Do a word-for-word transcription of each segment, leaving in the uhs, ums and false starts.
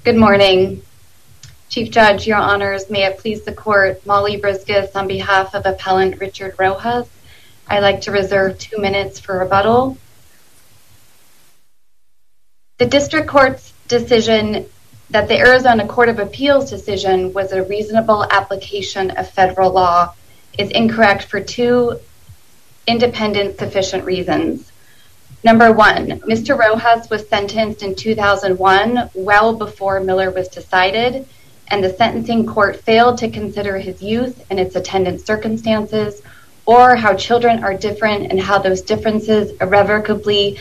Good morning. Chief Judge, Your Honors, may it please the Court, Molly Briscus on behalf of Appellant Richard Rojas. I'd like to reserve two minutes for rebuttal. The District Court's decision that the Arizona Court of Appeals decision was a reasonable application of federal law is incorrect for two independent sufficient reasons. Number one, Mister Rojas was sentenced in two thousand one, well before Miller was decided, and the sentencing court failed to consider his youth and its attendant circumstances, or how children are different and how those differences irrevocably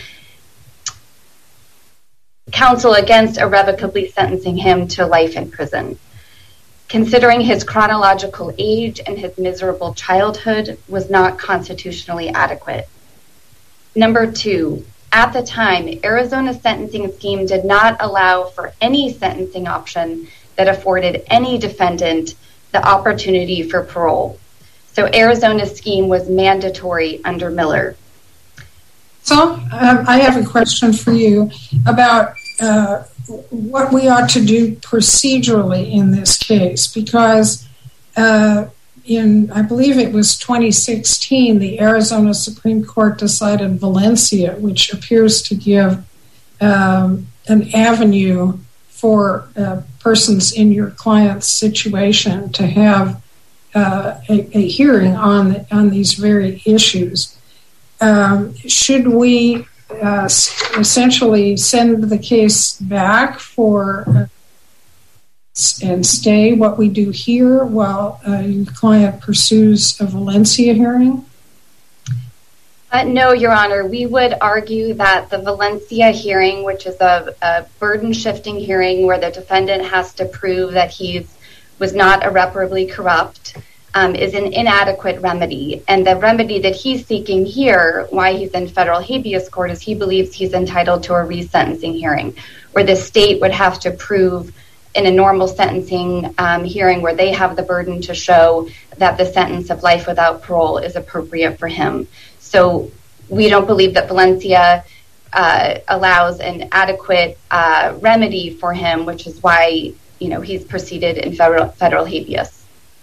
counsel against irrevocably sentencing him to life in prison. Considering his chronological age and his miserable childhood was not constitutionally adequate. Number two, at the time, Arizona's sentencing scheme did not allow for any sentencing option that afforded any defendant the opportunity for parole. So Arizona's scheme was mandatory under Miller. So um, I have a question for you about uh, what we ought to do procedurally in this case, because uh, in, I believe it was twenty sixteen, the Arizona Supreme Court decided Valencia, which appears to give um, an avenue for uh, persons in your client's situation to have uh, a, a hearing on, on these very issues. Um, should we uh, essentially send the case back for uh, and stay what we do here while uh, your client pursues a Valencia hearing? Uh, no, Your Honor. We would argue that the Valencia hearing, which is a, a burden-shifting hearing where the defendant has to prove that he was not irreparably corrupt, Um, is an inadequate remedy. And the remedy that he's seeking here, why he's in federal habeas court, is he believes he's entitled to a resentencing hearing, where the state would have to prove in a normal sentencing um, hearing where they have the burden to show that the sentence of life without parole is appropriate for him. So we don't believe that Valencia uh, allows an adequate uh, remedy for him, which is why, you know, he's proceeded in federal federal habeas.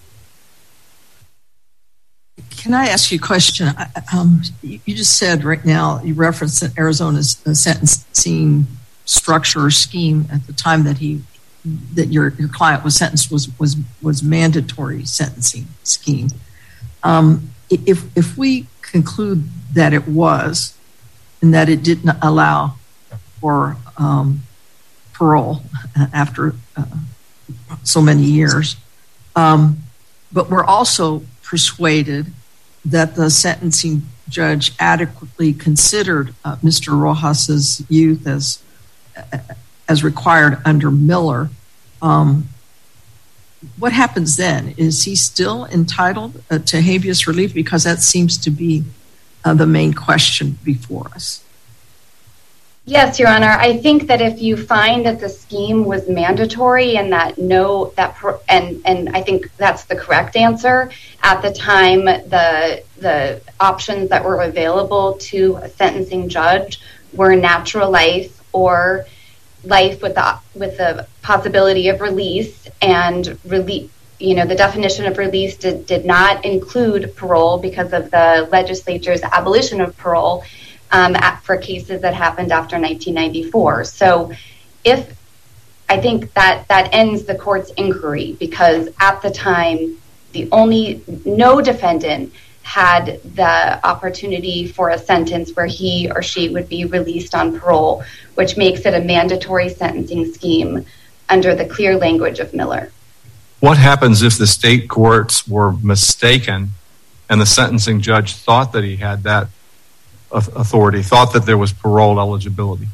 Can I ask you a question? Um, you just said right now, you referenced that Arizona's sentencing structure or scheme at the time that he, that your, your client was sentenced was was was mandatory sentencing scheme. Um, if if we conclude that it was, and that it didn't allow for um, parole after uh, so many years, um, but we're also persuaded that the sentencing judge adequately considered uh, Mister Rojas's youth as as required under Miller. Um, what happens then? Is he still entitled uh, to habeas relief? Because that seems to be uh, the main question before us. Yes, Your Honor. I think that if you find that the scheme was mandatory and that no, that and and I think that's the correct answer. At the time, the the options that were available to a sentencing judge were natural life or life with the with the possibility of release, and release. You know, the definition of release did, did not include parole because of the legislature's abolition of parole. Um, at, for cases that happened after nineteen ninety-four. So if I think that that ends the court's inquiry, because at the time, the only, no defendant had the opportunity for a sentence where he or she would be released on parole, which makes it a mandatory sentencing scheme under the clear language of Miller. What happens if the state courts were mistaken and the sentencing judge thought that he had that authority, thought that there was parole eligibility?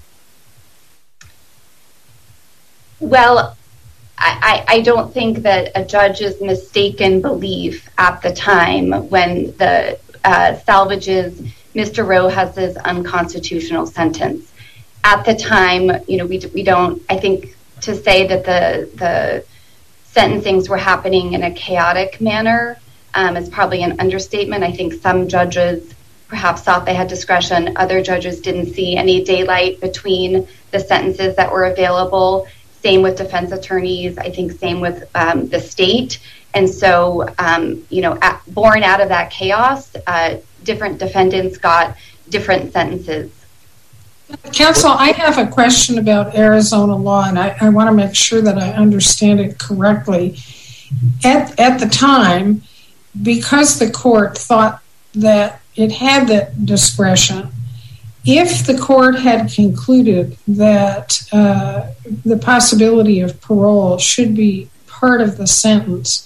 Well, I, I don't think that a judge's mistaken belief at the time when the uh, salvages Mister Rojas's unconstitutional sentence. At the time, you know, we we don't. I think to say that the the sentencings were happening in a chaotic manner um, is probably an understatement. I think some judges perhaps thought they had discretion. Other judges didn't see any daylight between the sentences that were available. Same with defense attorneys. I think same with um, the state. And so, um, you know, at, born out of that chaos, uh, different defendants got different sentences. Counsel, I have a question about Arizona law, and I, I want to make sure that I understand it correctly. At, at the time, because the court thought that it had that discretion, if the court had concluded that uh, the possibility of parole should be part of the sentence,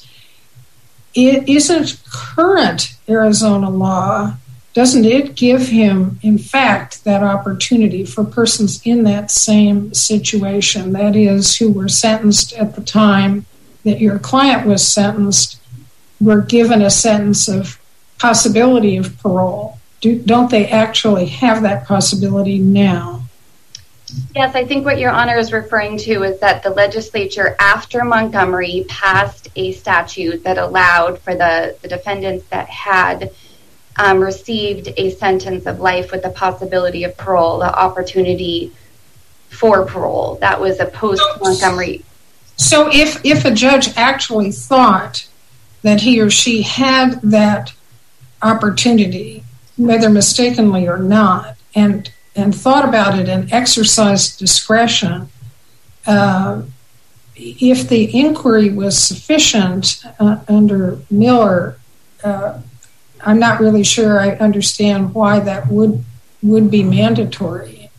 it isn't current Arizona law, doesn't it give him, in fact, that opportunity for persons in that same situation, that is, who were sentenced at the time that your client was sentenced, were given a sentence of possibility of parole? Do, don't they actually have that possibility now? Yes, I think what Your Honor is referring to is that the legislature, after Montgomery, passed a statute that allowed for the, the defendants that had um, received a sentence of life with the possibility of parole, the opportunity for parole. That was a post-Montgomery. So if, if a judge actually thought that he or she had that opportunity, whether mistakenly or not, and and thought about it and exercised discretion, uh, if the inquiry was sufficient uh, under Miller, uh, I'm not really sure I understand why that would would be mandatory.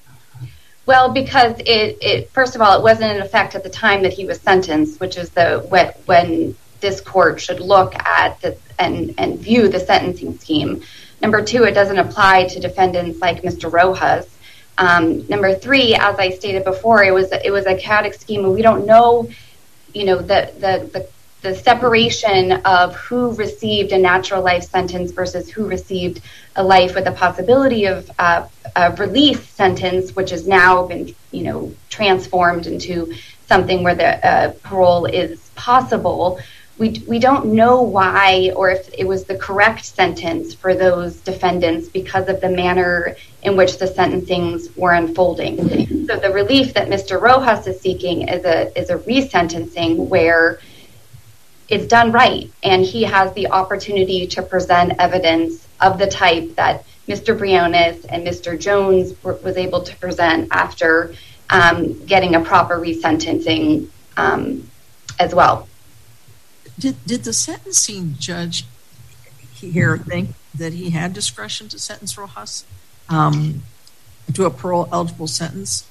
Well, because it, it first of all, it wasn't in effect at the time that he was sentenced, which is the when, when this court should look at the, and, and view the sentencing scheme. Number two, it doesn't apply to defendants like Mister Rojas. Um, number three, as I stated before, it was it was a chaotic scheme, and we don't know, you know, the the the, the separation of who received a natural life sentence versus who received a life with a possibility of uh, a release sentence, which has now been, you know, transformed into something where the uh, parole is possible. We we don't know why or if it was the correct sentence for those defendants because of the manner in which the sentencings were unfolding. So the relief that Mister Rojas is seeking is a is a resentencing where it's done right, and he has the opportunity to present evidence of the type that Mister Briones and Mister Jones were, was able to present after um, getting a proper resentencing um, as well. Did did the sentencing judge here think that he had discretion to sentence Rojas um, to a parole eligible sentence?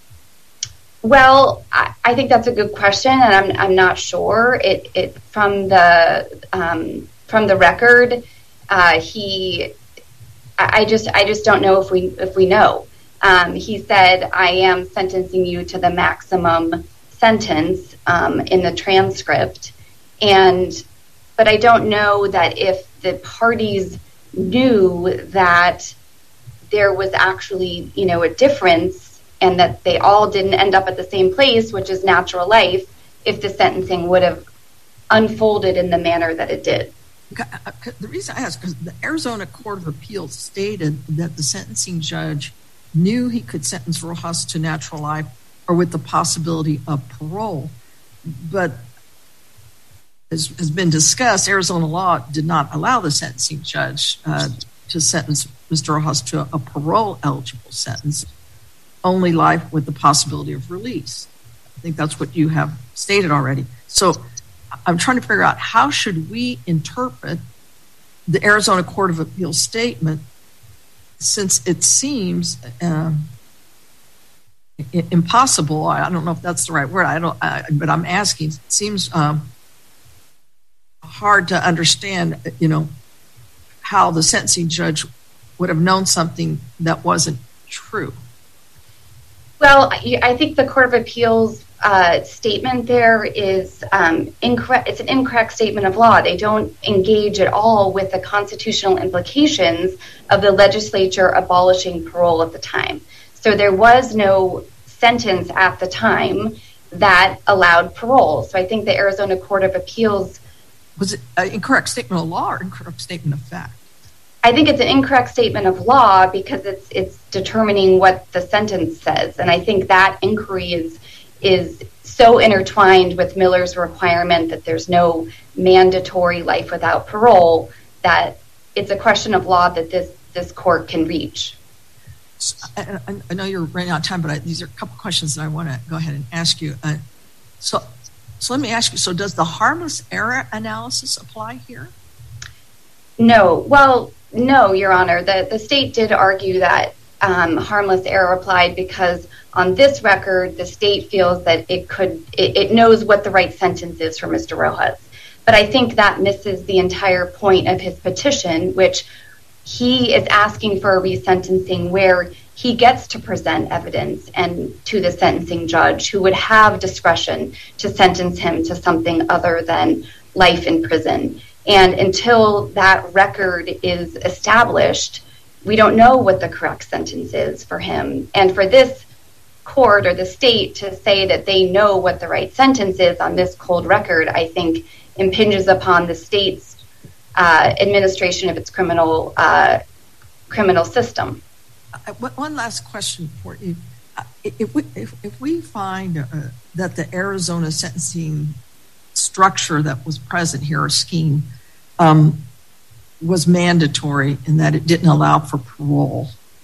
Well, I, I think that's a good question, and I'm I'm not sure. It it from the um, from the record, uh, he I, I just I just don't know if we if we know. Um, he said, "I am sentencing you to the maximum sentence" um, in the transcript. And, but I don't know that if the parties knew that there was actually, you know, a difference and that they all didn't end up at the same place, which is natural life, if the sentencing would have unfolded in the manner that it did. The reason I ask, because the Arizona Court of Appeals stated that the sentencing judge knew he could sentence Rojas to natural life or with the possibility of parole, but as has been discussed, Arizona law did not allow the sentencing judge uh, to sentence Mister Rojas to a, a parole-eligible sentence, only life with the possibility of release. I think that's what you have stated already. So I'm trying to figure out how should we interpret the Arizona Court of Appeals statement, since it seems uh, impossible. I don't know if that's the right word. I don't, I, but I'm asking. It seems um, hard to understand, you know, how the sentencing judge would have known something that wasn't true. Well, I think the Court of Appeals uh, statement there is um, incorrect. It's an incorrect statement of law. They don't engage at all with the constitutional implications of the legislature abolishing parole at the time. So there was no sentence at the time that allowed parole. So I think the Arizona Court of Appeals... Was it an incorrect statement of law or incorrect statement of fact? I think it's an incorrect statement of law because it's it's determining what the sentence says, and I think that inquiry is is so intertwined with Miller's requirement that there's no mandatory life without parole that it's a question of law that this, this court can reach. I, I know you're running out of time, but I, these are a couple questions that I want to go ahead and ask you. Uh, so, so let me ask you, so does the harmless error analysis apply here? No. Well, no, Your Honor. The, the state did argue that um, harmless error applied because on this record, the state feels that it could, it, it knows what the right sentence is for Mister Rojas. But I think that misses the entire point of his petition, which he is asking for a resentencing where he gets to present evidence and to the sentencing judge who would have discretion to sentence him to something other than life in prison. And until that record is established, we don't know what the correct sentence is for him. And for this court or the state to say that they know what the right sentence is on this cold record, I think impinges upon the state's uh, administration of its criminal uh, criminal system. Uh, one last question for you. Uh, if, we, if, if we find uh, that the Arizona sentencing structure that was present here, or scheme, um, was mandatory in that it didn't allow for parole,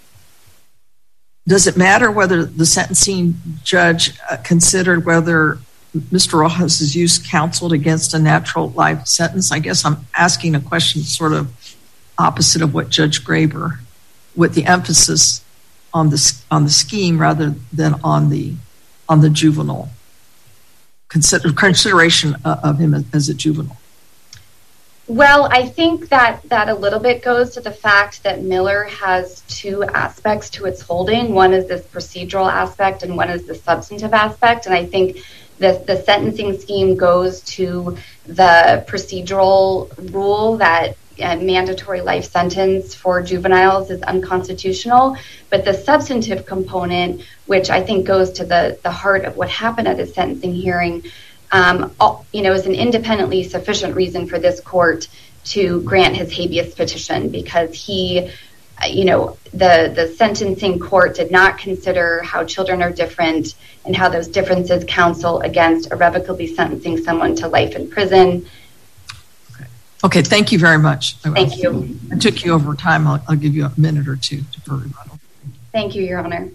does it matter whether the sentencing judge uh, considered whether Mister Rojas' use counseled against a natural life sentence? I guess I'm asking a question sort of opposite of what Judge Graber, with the emphasis on the on the scheme rather than on the on the juvenile consider, consideration of him as a juvenile. Well, I think that that a little bit goes to the fact that Miller has two aspects to its holding. One is this procedural aspect and one is the substantive aspect. And I think the, the sentencing scheme goes to the procedural rule that a mandatory life sentence for juveniles is unconstitutional. But the substantive component, which I think goes to the, the heart of what happened at his sentencing hearing, Um, you know, is an independently sufficient reason for this court to grant his habeas petition because he, you know, the, the sentencing court did not consider how children are different and how those differences counsel against irrevocably sentencing someone to life in prison. Okay, okay, thank you very much. Thank I, you. I took you over time. I'll, I'll give you a minute or two for rebuttal. Thank you, Your Honor.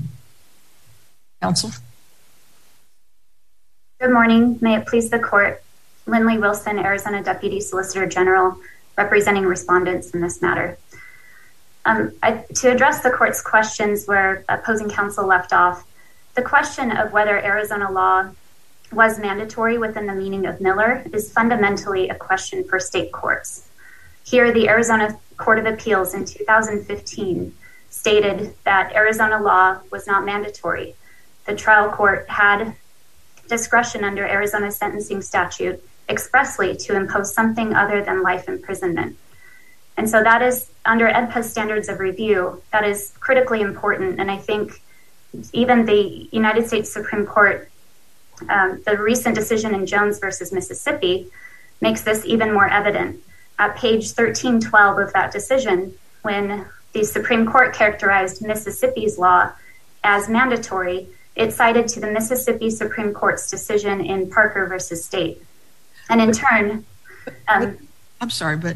Counsel? Good morning. May it please the court. Lindley Wilson, Arizona Deputy Solicitor General, representing respondents in this matter. Um, I, to address the court's questions where opposing counsel left off, the question of whether Arizona law was mandatory within the meaning of Miller is fundamentally a question for state courts. Here, the Arizona Court of Appeals in two thousand fifteen stated that Arizona law was not mandatory. The trial court had discretion under Arizona's sentencing statute expressly to impose something other than life imprisonment. And so that is, under E D P A's standards of review, that is critically important. And I think even the United States Supreme Court, um, the recent decision in Jones versus Mississippi makes this even more evident. At page thirteen twelve of that decision, when the Supreme Court characterized Mississippi's law as mandatory, it cited to the Mississippi Supreme Court's decision in Parker versus State. And in turn... Um, I'm sorry, but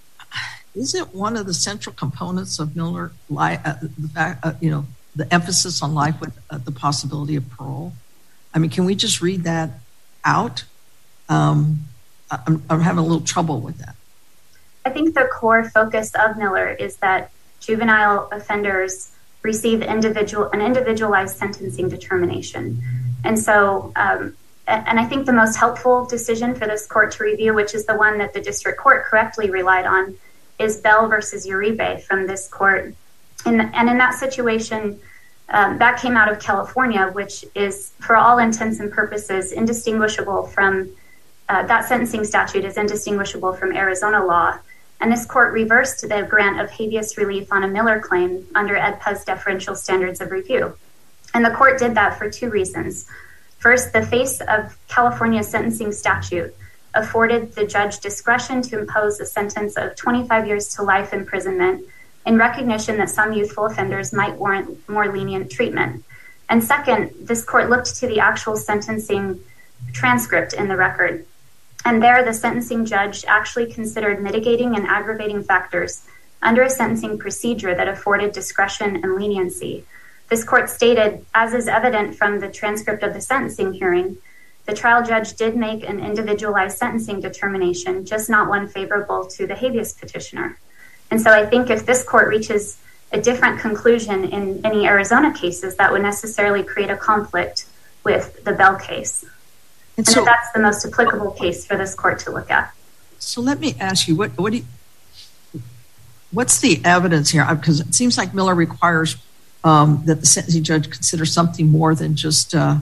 isn't one of the central components of Miller li- uh, the fact, uh, you know, the emphasis on life with uh, the possibility of parole? I mean, can we just read that out? Um, I'm, I'm having a little trouble with that. I think the core focus of Miller is that juvenile offenders receive individual an individualized sentencing determination. And so, um, and I think the most helpful decision for this court to review, which is the one that the district court correctly relied on, is Bell versus Uribe from this court. And, and in that situation, um, that came out of California, which is, for all intents and purposes, indistinguishable from, uh, that sentencing statute is indistinguishable from Arizona law. And this court reversed the grant of habeas relief on a Miller claim under E D P A's deferential standards of review. And the court did that for two reasons. First, the face of California's sentencing statute afforded the judge discretion to impose a sentence of twenty-five years to life imprisonment in recognition that some youthful offenders might warrant more lenient treatment. And second, this court looked to the actual sentencing transcript in the record. And there, the sentencing judge actually considered mitigating and aggravating factors under a sentencing procedure that afforded discretion and leniency. This court stated, as is evident from the transcript of the sentencing hearing, the trial judge did make an individualized sentencing determination, just not one favorable to the habeas petitioner. And so I think if this court reaches a different conclusion in any Arizona cases, that would necessarily create a conflict with the Bell case. And, and so, that's the most applicable case for this court to look at. So let me ask you, what, what do you, what's the evidence here? Because it seems like Miller requires um, that the sentencing judge consider something more than just uh,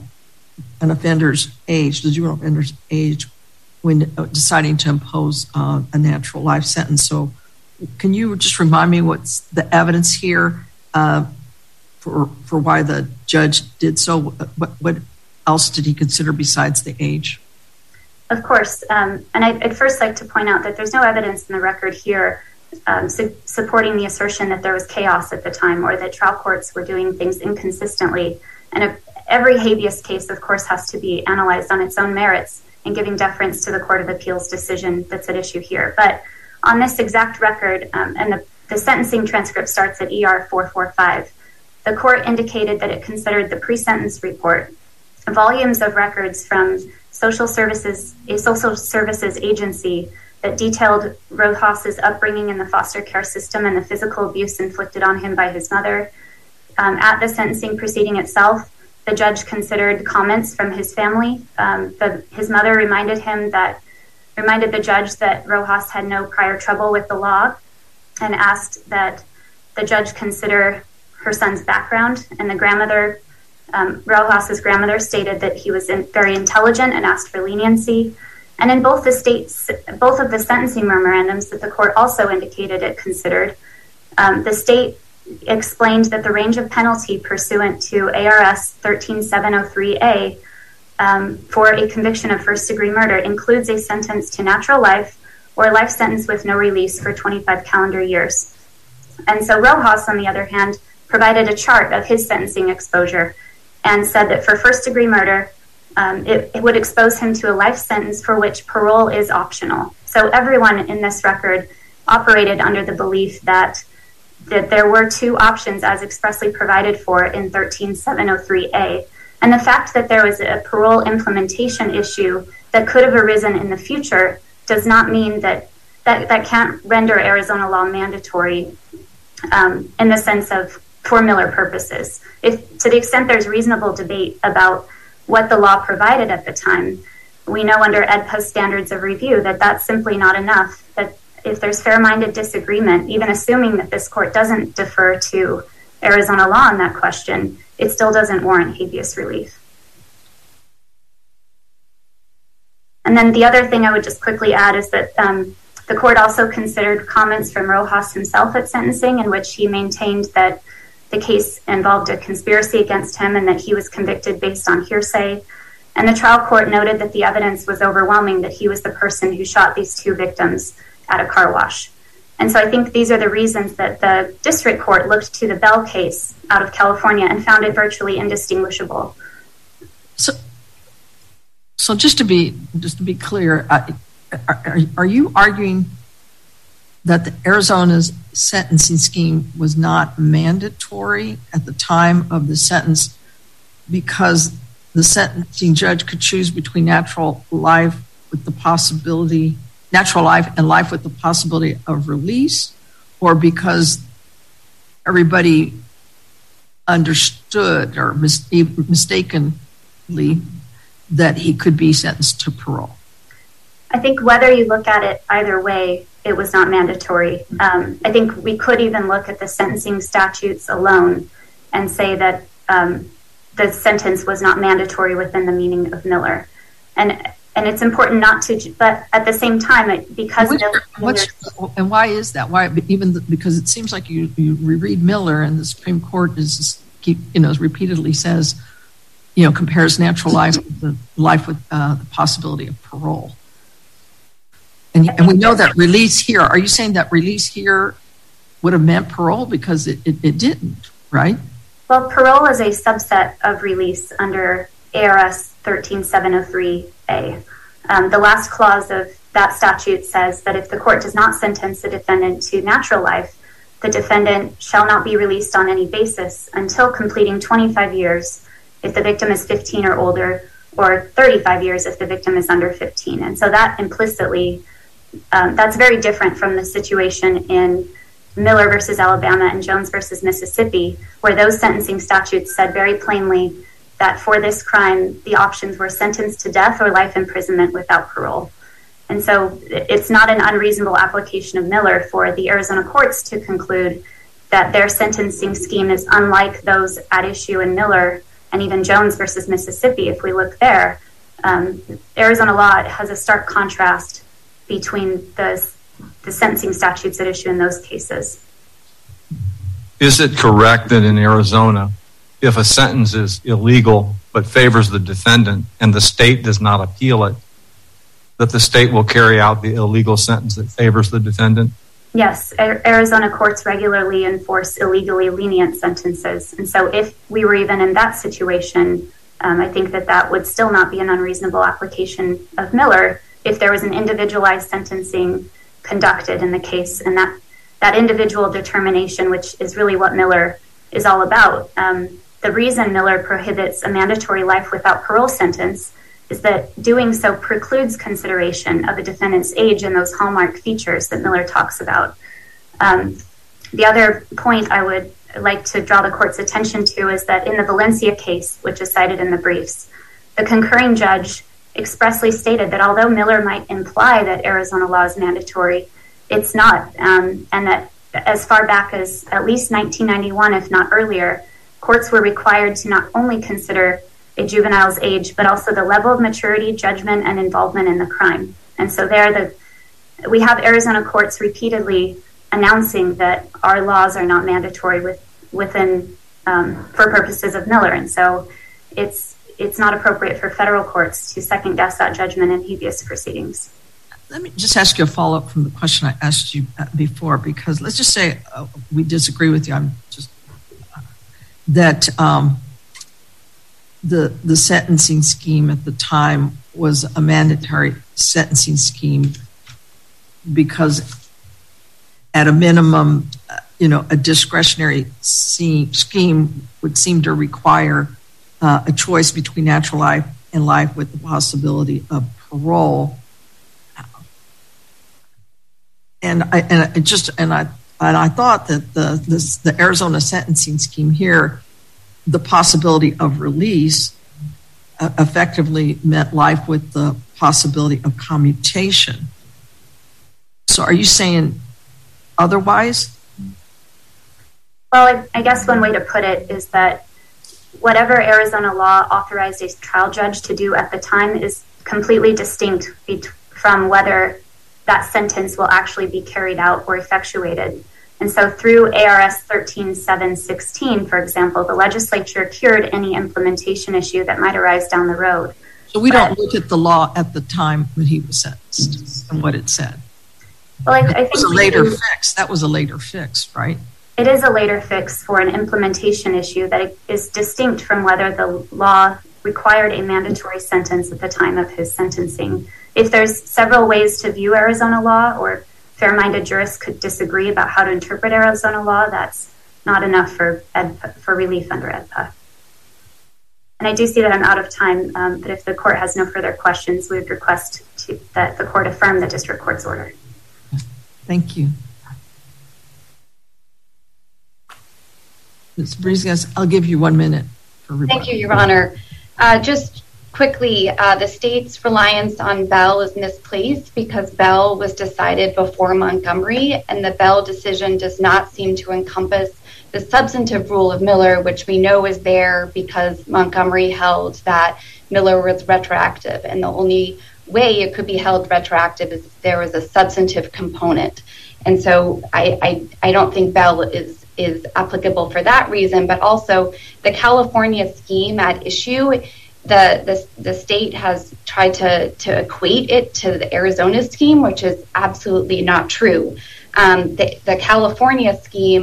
an offender's age, the juvenile offender's age, when deciding to impose uh, a natural life sentence. So can you just remind me what's the evidence here uh, for for why the judge did so? What, what else did he consider besides the age? Of course. Um, and I'd, I'd first like to point out that there's no evidence in the record here um, su- supporting the assertion that there was chaos at the time or that trial courts were doing things inconsistently. And if, every habeas case, of course, has to be analyzed on its own merits and giving deference to the Court of Appeals decision that's at issue here. But on this exact record, um, and the, the sentencing transcript starts at E R four forty-five, the court indicated that it considered the pre-sentence report, volumes of records from social services, a social services agency that detailed Rojas's upbringing in the foster care system and the physical abuse inflicted on him by his mother. Um, at the sentencing proceeding itself, the judge considered comments from his family. Um, the, his mother reminded him that reminded the judge that Rojas had no prior trouble with the law and asked that the judge consider her son's background. And the grandmother, um, Rojas's grandmother, stated that he was in, very intelligent and asked for leniency. And in both the states, both of the sentencing memorandums that the court also indicated it considered, um, the state explained that the range of penalty pursuant to A R S thirteen seven oh three A Um, for a conviction of first-degree murder includes a sentence to natural life or a life sentence with no release for twenty-five calendar years. And so Rojas, on the other hand, provided a chart of his sentencing exposure and said that for first-degree murder, um, it, it would expose him to a life sentence for which parole is optional. So everyone in this record operated under the belief that that there were two options as expressly provided for in thirteen seven oh three A. And the fact that there was a parole implementation issue that could have arisen in the future does not mean that that, that can't render Arizona law mandatory um, in the sense of for Miller purposes. If to the extent there's reasonable debate about what the law provided at the time, we know under E D P A's standards of review that that's simply not enough. That if there's fair-minded disagreement, even assuming that this court doesn't defer to Arizona law on that question, it still doesn't warrant habeas relief. And then the other thing I would just quickly add is that um, the court also considered comments from Rojas himself at sentencing in which he maintained that the case involved a conspiracy against him and that he was convicted based on hearsay. And the trial court noted that the evidence was overwhelming that he was the person who shot these two victims at a car wash. And so I think these are the reasons that the district court looked to the Bell case out of California and found it virtually indistinguishable. So, so just to be just to be clear, uh, are, are you arguing that the Arizona's sentencing scheme was not mandatory at the time of the sentence because the sentencing judge could choose between natural life with the possibility natural life and life with the possibility of release, or because everybody understood or mis- mistakenly that he could be sentenced to parole? I think whether you look at it either way, it was not mandatory. Um, I think we could even look at the sentencing statutes alone and say that um, the sentence was not mandatory within the meaning of Miller. And And it's important not to, but at the same time, it, because Which, Miller, what's, and why is that? Why even the, because it seems like you, you reread Miller, and the Supreme Court is keep you know repeatedly says, you know, compares natural life with the life with uh, the possibility of parole, and and we know that release here. Are you saying that release here would have meant parole because it, it, it didn't, right? Well, parole is a subset of release under A R S thirteen seven oh three A. Um, the last clause of that statute says that if the court does not sentence the defendant to natural life, the defendant shall not be released on any basis until completing twenty-five years if the victim is fifteen or older, or thirty-five years if the victim is under fifteen. And so that implicitly, um, that's very different from the situation in Miller versus Alabama and Jones versus Mississippi, where those sentencing statutes said very plainly that for this crime, the options were sentence to death or life imprisonment without parole. And so it's not an unreasonable application of Miller for the Arizona courts to conclude that their sentencing scheme is unlike those at issue in Miller and even Jones versus Mississippi. If we look there, um, Arizona law has a stark contrast between the, the sentencing statutes at issue in those cases. Is it correct that in Arizona, if a sentence is illegal but favors the defendant and the state does not appeal it, that the state will carry out the illegal sentence that favors the defendant? Yes, Arizona courts regularly enforce illegally lenient sentences. And so if we were even in that situation, um, I think that that would still not be an unreasonable application of Miller if there was an individualized sentencing conducted in the case. And that, that individual determination, which is really what Miller is all about. Um, the reason Miller prohibits a mandatory life without parole sentence is that doing so precludes consideration of a defendant's age and those hallmark features that Miller talks about. Um, the other point I would like to draw the court's attention to is that in the Valencia case, which is cited in the briefs, the concurring judge expressly stated that although Miller might imply that Arizona law is mandatory, it's not, um, and that as far back as at least nineteen ninety-one, if not earlier, courts were required to not only consider a juvenile's age, but also the level of maturity, judgment, and involvement in the crime. And so there, the we have Arizona courts repeatedly announcing that our laws are not mandatory with, within um, for purposes of Miller. And so it's it's not appropriate for federal courts to second guess that judgment in habeas proceedings. Let me just ask you a follow-up from the question I asked you before, because let's just say uh, we disagree with you. I'm just uh, that um, the the sentencing scheme at the time was a mandatory sentencing scheme because, at a minimum, uh, you know, a discretionary scheme would seem to require uh, a choice between natural life and life with the possibility of parole. And I and I just and I and I thought that the this the Arizona sentencing scheme here, the possibility of release, uh, effectively meant life with the possibility of commutation. So, are you saying otherwise? Well, I, I guess one way to put it is that whatever Arizona law authorized a trial judge to do at the time is completely distinct be- from whether that sentence will actually be carried out or effectuated. And so through A R S thirteen seven sixteen, for example, the legislature cured any implementation issue that might arise down the road. So we but, don't look at the law at the time when he was sentenced and what it said. Well, I, I think it was a later do, fix. That was a later fix, right? It is a later fix for an implementation issue that is distinct from whether the law required a mandatory sentence at the time of his sentencing. If there's several ways to view Arizona law, or fair-minded jurists could disagree about how to interpret Arizona law, that's not enough for ed, for relief under E D P A. And I do see that I'm out of time, um, but if the court has no further questions, we would request to, that the court affirm the district court's order. Thank you. Miz Brisgas, I'll give you one minute for rebuttal. Thank you, Your Honor. Uh, just quickly, uh, the state's reliance on Bell is misplaced because Bell was decided before Montgomery, and the Bell decision does not seem to encompass the substantive rule of Miller, which we know is there because Montgomery held that Miller was retroactive, and the only way it could be held retroactive is if there was a substantive component. And so I, I, I don't think Bell is is applicable for that reason, but also the California scheme at issue, the the, the state has tried to, to equate it to the Arizona scheme, which is absolutely not true. Um, the, the California scheme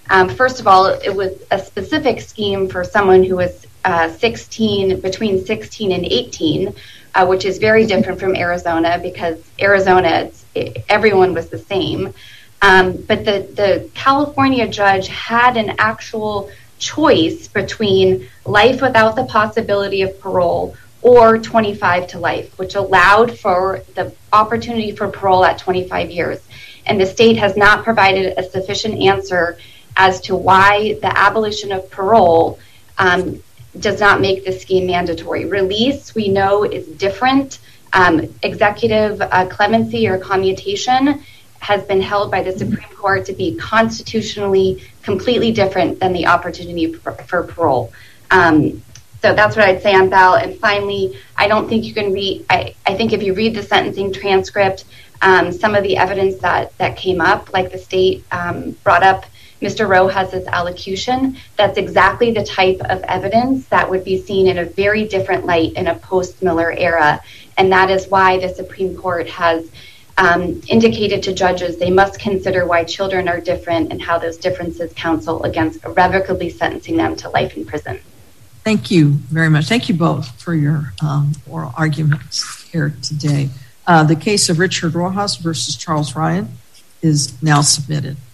Um, first of all, it was a specific scheme for someone who was uh, sixteen, between sixteen and eighteen, uh, which is very different from Arizona, because Arizona, it's, it, everyone was the same. Um, but the, the California judge had an actual choice between life without the possibility of parole or twenty-five to life, which allowed for the opportunity for parole at twenty-five years. And the state has not provided a sufficient answer as to why the abolition of parole um, does not make the scheme mandatory. Release, we know, is different. Um, executive uh, clemency or commutation has been held by the Supreme Court to be constitutionally completely different than the opportunity for, for parole. Um, so that's what I'd say on bail. And finally, I don't think you can read, I, I think if you read the sentencing transcript, um, some of the evidence that, that came up, like the state um, brought up Mister Rojas's allocution, that's exactly the type of evidence that would be seen in a very different light in a post-Miller era. And that is why the Supreme Court has Um, indicated to judges they must consider why children are different and how those differences counsel against irrevocably sentencing them to life in prison. Thank you very much. Thank you both for your um, oral arguments here today. Uh, the case of Richard Rojas versus Charles Ryan is now submitted.